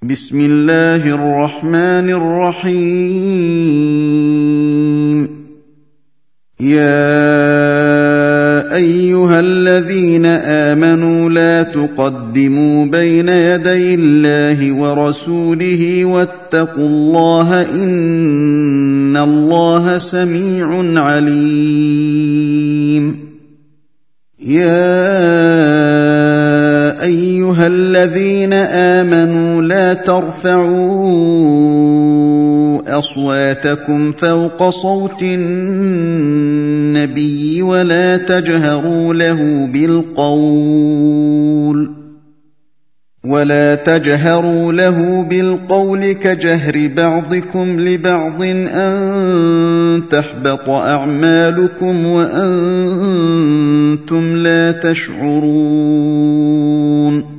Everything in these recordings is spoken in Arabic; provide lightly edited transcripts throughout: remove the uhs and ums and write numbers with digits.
بسم الله الرحمن الرحيم. يا أيها الذين آمنوا لا تقدموا بين يدي الله ورسوله واتقوا الله إن الله سميع عليم. يا أيها الذين آمنوا لا ترفعوا أصواتكم فوق صوت النبي ولا تجهروا له بالقول كجهر بعضكم لبعض أن تحبط أعمالكم وأنتم لا تشعرون.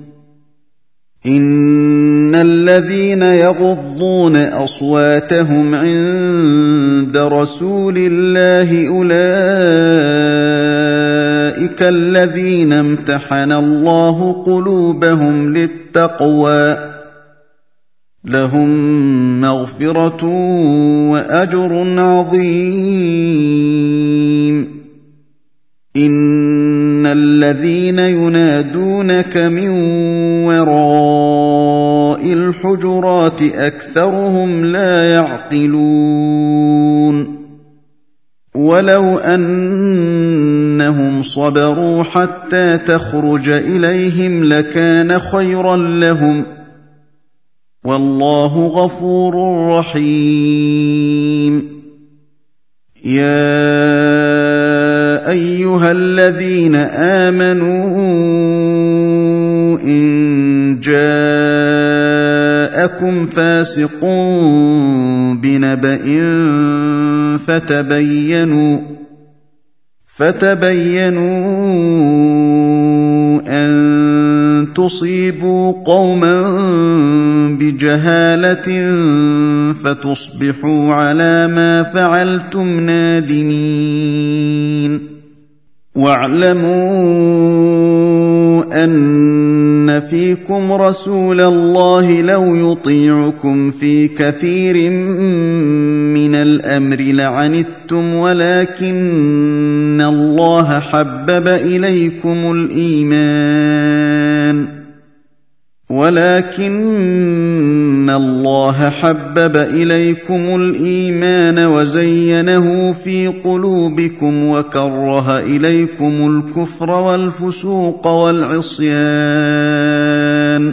إن الذين يغضون أصواتهم عند رسول الله أولئك الذين امتحن الله قلوبهم للتقوى لهم مغفرة وأجر عظيم. إن الذين ينادونك من وراء الحجرات أكثرهم لا يعقلون. ولو أنهم صبروا حتى تخرج إليهم لكان خيرا لهم والله غفور رحيم. يا أيها الذين آمنوا إن جاءكم فاسق بنبأ فتبينوا أن تصيبوا قوما بجهالة فتصبحوا على ما فعلتم نادمين. واعلموا أن فيكم رسول الله لو يطيعكم في كثير من الأمر لعنتم ولكن الله حبب إليكم الإيمان وزينه في قلوبكم وكره إليكم الكفر والفسوق والعصيان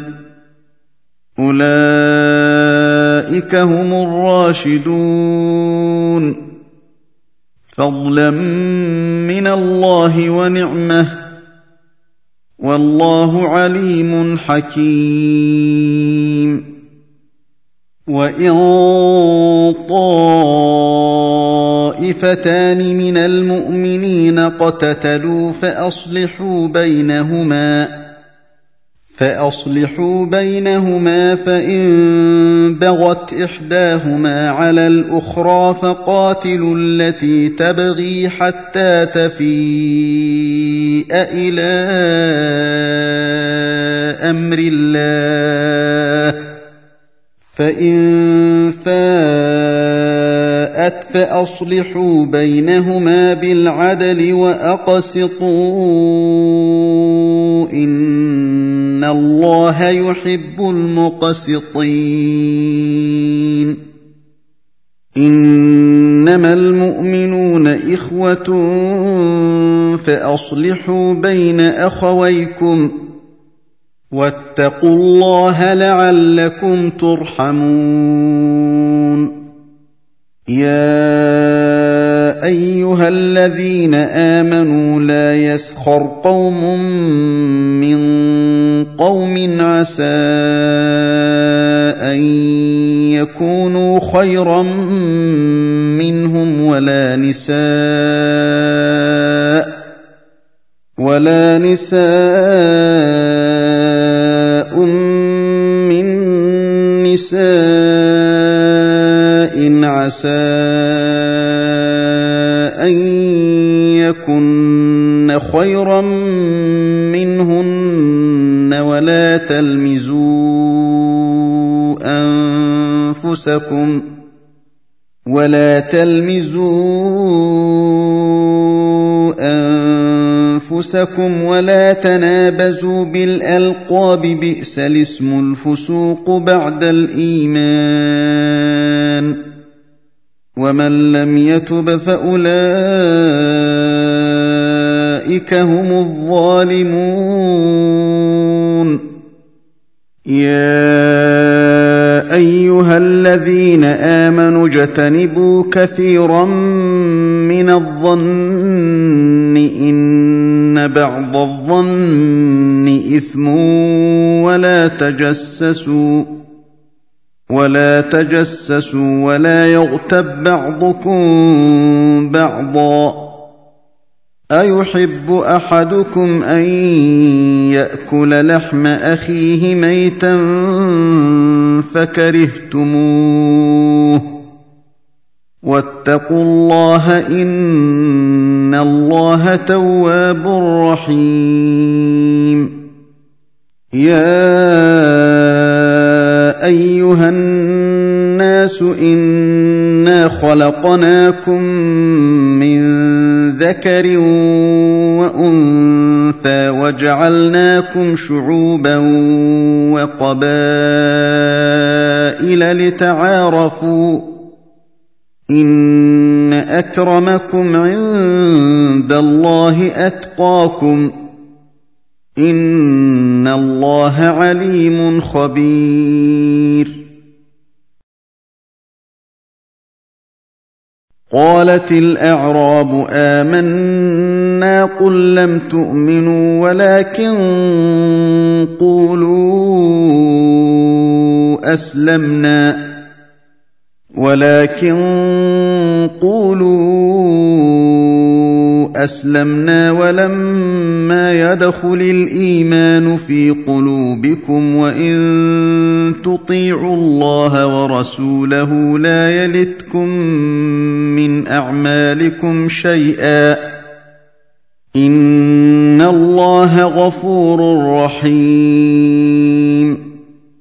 أولئك هم الراشدون فضلا من الله ونعمه والله عليم حكيم. وإن طائفتان من المؤمنين اقتتلوا فأصلحوا بينهما فإن بغت إحداهما على الأخرى فقاتلوا التي تبغي حتى تفيء إلى أمر الله فإن فاءت فأصلحوا بينهما بالعدل وأقسطوا إن الله يحب المقسطين. إنما المؤمنون إخوة فأصلحوا بين أخويكم واتقوا الله لعلكم ترحمون. يا أيها الذين آمنوا لا يسخر قوم من قوم عسى أن يكونوا خيرا منهم ولا نساء من نساء عسى أن يكن خيرا منهن ولا تلمزوا أنفسكم ولا تنابزوا بالألقاب بئس الاسم الفسوق بعد الإيمان ومن لم يتب فأولئك هم الظالمون يا أيها الذين آمنوا اجتنبوا كثيرا من الظن إن بعض الظن إثم ولا تجسسوا ولا يغتب بعضكم بعضا أيحب أحدكم أن يأكل لحم أخيه ميتا فكرهتموه واتقوا الله إن الله تواب رحيم يا أيها الناس إنا خلقناكم من ذكر وأنثى وجعلناكم شعوبا وقبائل لتعارفوا إن أكرمكم عند الله أتقاكم إن الله عليم خبير قالت الأعراب آمنا قل لم تؤمنوا ولكن قولوا أسلمنا ولما يدخل الإيمان في قلوبكم وإن تطيعوا الله ورسوله لا يلتكم من أعمالكم شيئا إن الله غفور رحيم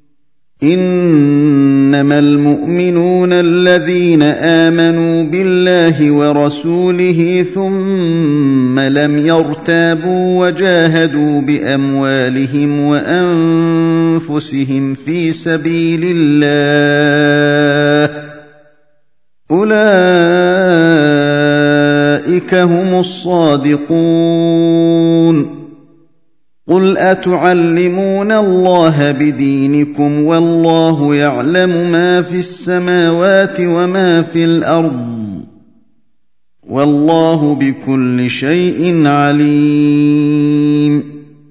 إنما المؤمنون الذين آمنوا بالله ورسوله ثم لم يرتابوا وجاهدوا بأموالهم وأنفسهم في سبيل الله أولئك هم الصادقون قل أتعلمون الله بدينكم والله يعلم ما في السماوات وما في الأرض والله بكل شيء عليم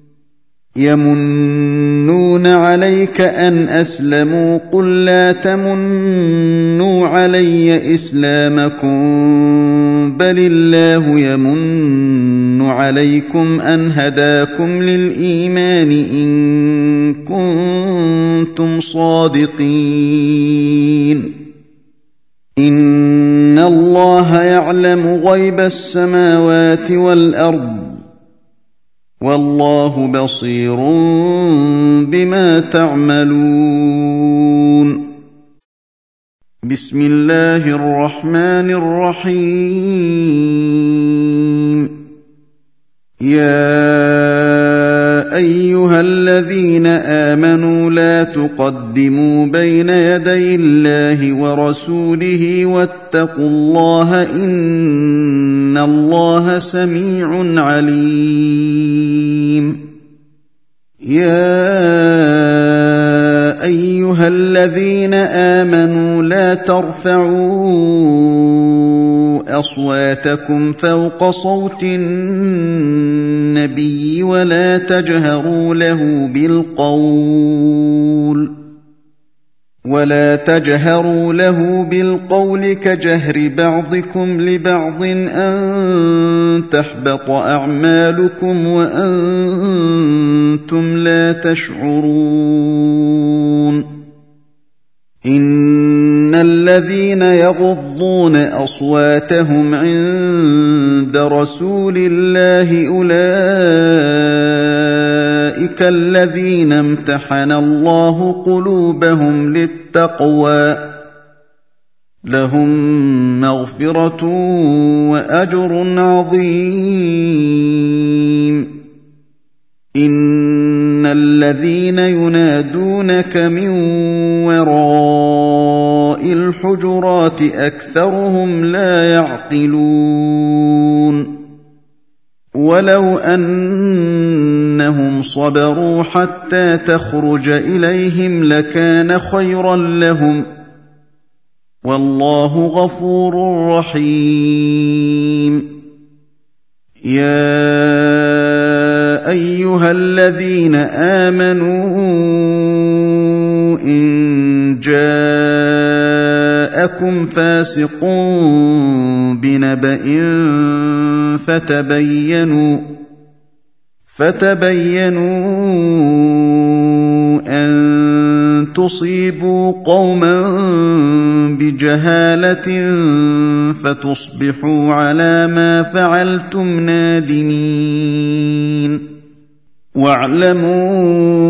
يمنون عليك أن أسلموا قل لا تمنوا علي إسلامكم بل الله يمن عليكم أن هداكم للإيمان إن كنتم صادقين إن الله يعلم غيب السماوات والأرض والله بصير بما تعملون بسم الله الرحمن الرحيم يا أيها الذين آمنوا لا تقدموا بين يدي الله ورسوله واتقوا الله إن الله سميع عليم يا أيها الذين آمنوا لا ترفعوا أصواتكم فوق صوت النبي ولا تجهروا له بالقول كجهر بعضكم لبعض أن تحبط أعمالكم وأنتم لا تشعرون إن الذين يغضون أصواتهم عند رسول الله أولئك الذين امتحن الله قلوبهم للتقوى لهم مغفرة وأجر عظيم إن الذين ينادونك من وراء الحجرات أكثرهم لا يعقلون ولو أنهم صبروا حتى تخرج إليهم لكان خيرا لهم والله غفور رحيم يا أيها الذين آمنوا إن جاءكم فاسق بنبأ فتبينوا أن تصيبوا قوما بجهالة فتصبحوا على ما فعلتم نادمين واعلموا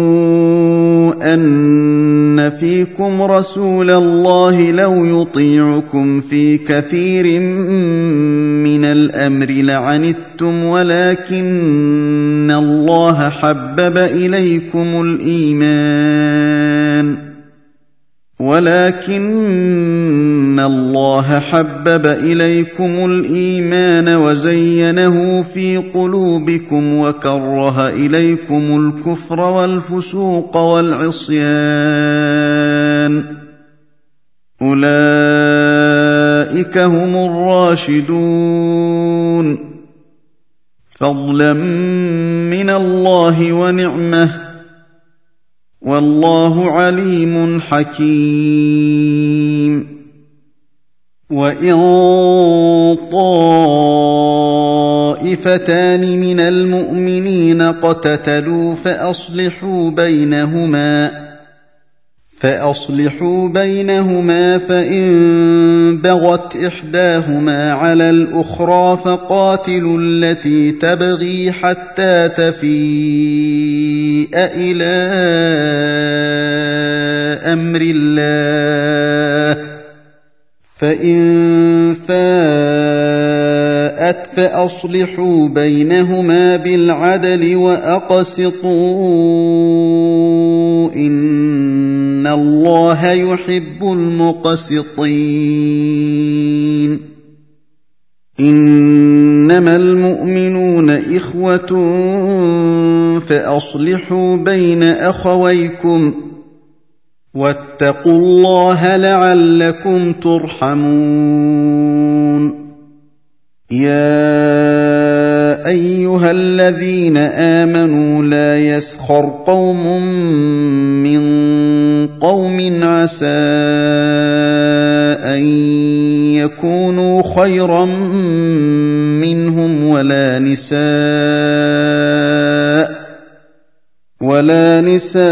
أن فيكم رسول الله لو يطيعكم في كثير من الأمر لعنتم ولكن الله حبب إليكم الإيمان وزينه في قلوبكم وكره إليكم الكفر والفسوق والعصيان أولئك هم الراشدون فضلا من الله ونعمه والله عليم حكيم وإن طائفتان من المؤمنين اقتتلوا فأصلحوا بينهما فإن بغت إحداهما على الأخرى فقاتلوا التي تبغي حتى تفيء إلى أمر الله فإن فاءت فأصلحوا بينهما بالعدل وأقسطوا إن الله يحب المقسطين إنما المؤمنون إخوة فأصلحوا بين أخويكم واتقوا الله لعلكم ترحمون يا أيها الذين آمنوا لا يسخر قوم من قوم عسى أن يكونوا خيرا منهم ولا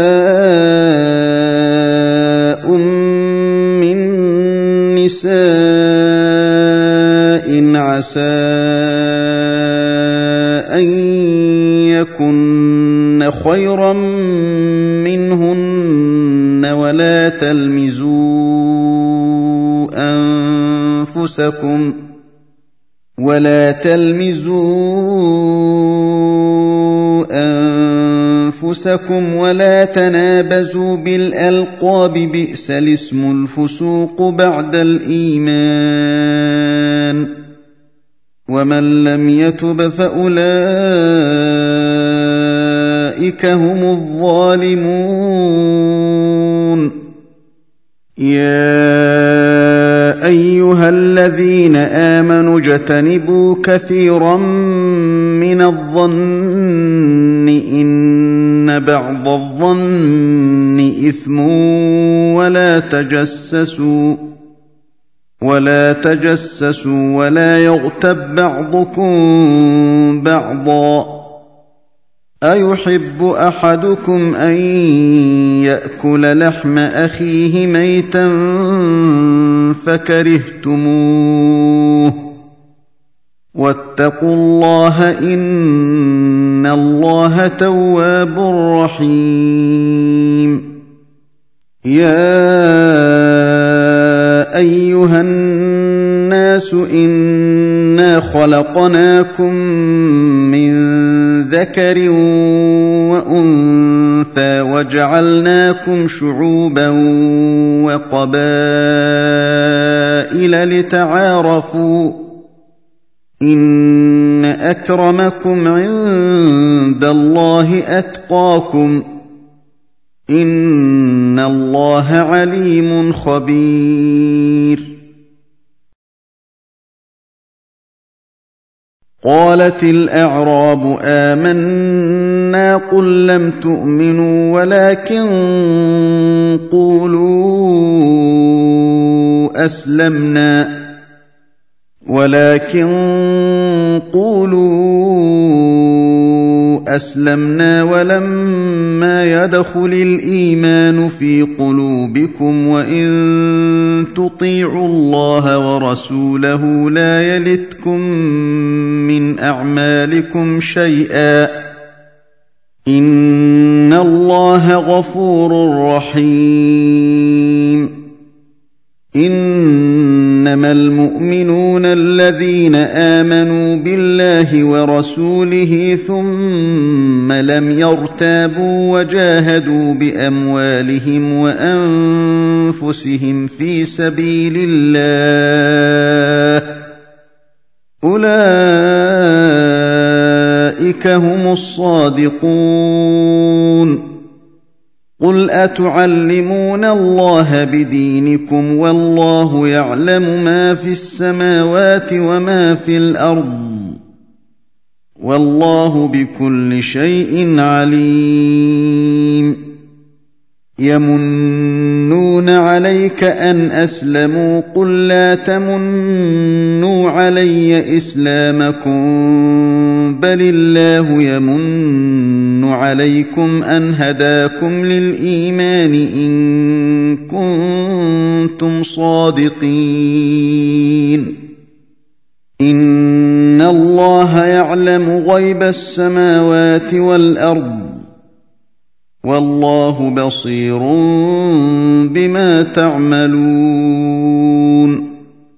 نساء من نساء عسى أن يكن خيرا منهن ولا تلمزوا أنفسكم ولا تنابزوا بالألقاب بئس الاسم الفسوق بعد الإيمان ومن لم يتب فأولئك هم الظالمون يا أيها الذين آمنوا اجتنبوا كثيرا من الظن إن بعض الظن إثم ولا تجسسوا ولا يغتب بعضكم بعضا أيحب أحدكم أن يأكل لحم أخيه ميتا فكرهتموه واتقوا الله إن الله تواب رحيم يا أيها الناس إنا خلقناكم من ذكر وأنثى وجعلناكم شعوبا وقبائل لتعارفوا إن أكرمكم عند الله أتقاكم إن الله عليم خبير. قالت الأعراب آمنا قل لم تؤمنوا ولكن قولوا أسلمنا ولما يدخل الإيمان في قلوبكم وإن تطيعوا الله ورسوله لا يلتكم من أعمالكم شيئا إن الله غفور رحيم. إنما المؤمنون الذين آمنوا بالله ورسوله ثم لم يرتابوا وجاهدوا بأموالهم وأنفسهم في سبيل الله أولئك هم الصادقون. قل أتعلمون الله بدينكم والله يعلم ما في السماوات وما في الأرض والله بكل شيء عليم. يمنون عليك أن أسلموا قل لا تمنوا علي إسلامكم بل الله يمن عليكم أن هداكم للإيمان إن كنتم صادقين. إن الله يعلم غيب السماوات والأرض والله بصير بما تعملون.